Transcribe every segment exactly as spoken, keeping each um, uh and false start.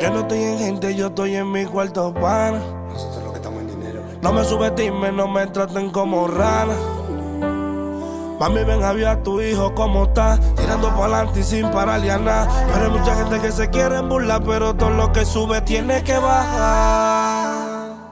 Yo no estoy en gente, yo estoy en mi cuarto pana. Nosotros lo que estamos en dinero. No me subestimen, no me traten como rana. Mami, ven a ver a tu hijo como está, tirando para adelante y sin pararle a nada. Pero hay mucha gente que se quiere burlar, pero todo lo que sube tiene que bajar.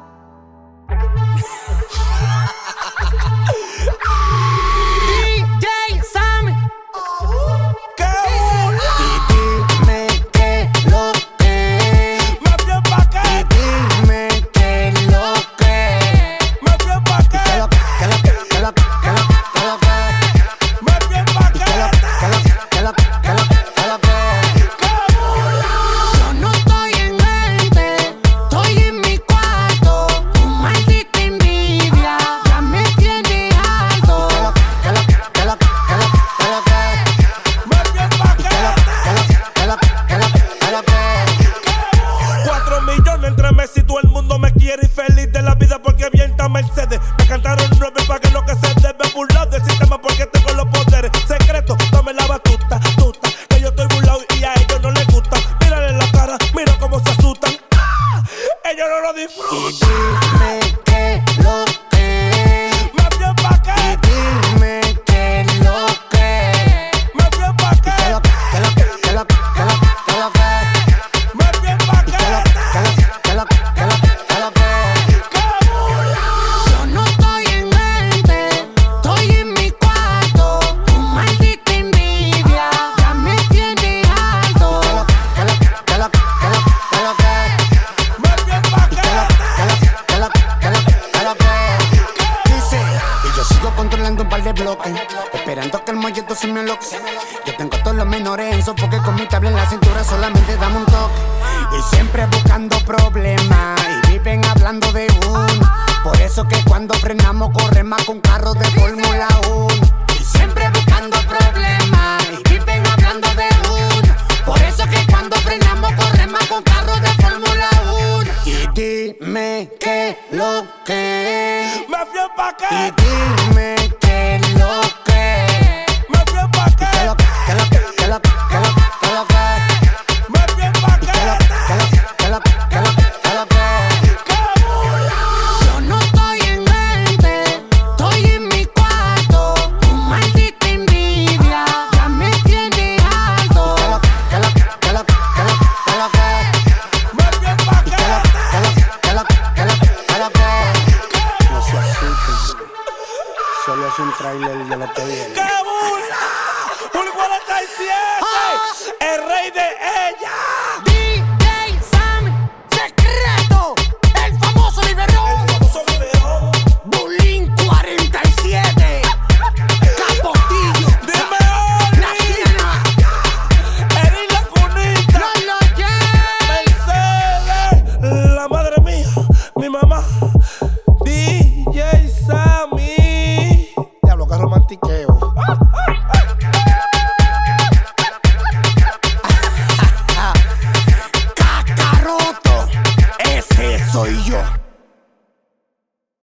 Si todo el mundo me quiere y feliz de la vida porque avienta Mercedes. Me cantaron nueve para que lo que se debe burlar del sistema porque tengo los poderes secretos. Dame la batuta, tuta, que yo estoy burlado y a ellos no les gusta. Mírale la cara, mira cómo se asustan. ¡Ah! Ellos no lo disfrutan. Y dime qué lo que. Más bien pa' qué. Y dime qué lo que. Más bien pa' qué. ¿Qué lo que? ¿Qué lo que? ¿Qué lo que? ¿Qué lo que? ¿Qué lo que? Más bien pa' qué. Yo no estoy en mente, estoy en mi cuarto. Tu maldita envidia ya me tiene alto. ¿Qué lo que? ¿Qué lo que? ¿Qué lo que? ¿Qué lo que? Más bien pa' qué. ¿Qué lo que? ¿Qué lo que? ¿Qué lo que? Dice, y yo sigo controlando un par de bloques, esperando que el molleto se me aloque. Yo tengo todos los menores en sofoque con mi tabla en la cintura, solamente dame un toque. Y siempre buscando problemas y viven hablando de uno. Por eso que cuando frenamos corre más con carros de Fórmula uno. Y siempre buscando problemas y viven hablando de uno. Por eso que cuando frenamos corre más con carros de Fórmula uno. Y dime qué lo que. Más bien pa' qué. Y dime